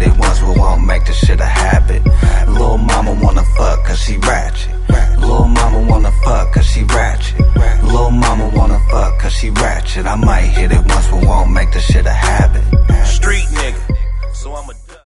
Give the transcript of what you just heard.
hit it once, but won't make the shit a habit. Lil' mama wanna fuck cause she ratchet. Lil' mama wanna fuck cause she ratchet. Lil' mama wanna fuck cause she ratchet. I might hit it once, but won't make the shit a habit.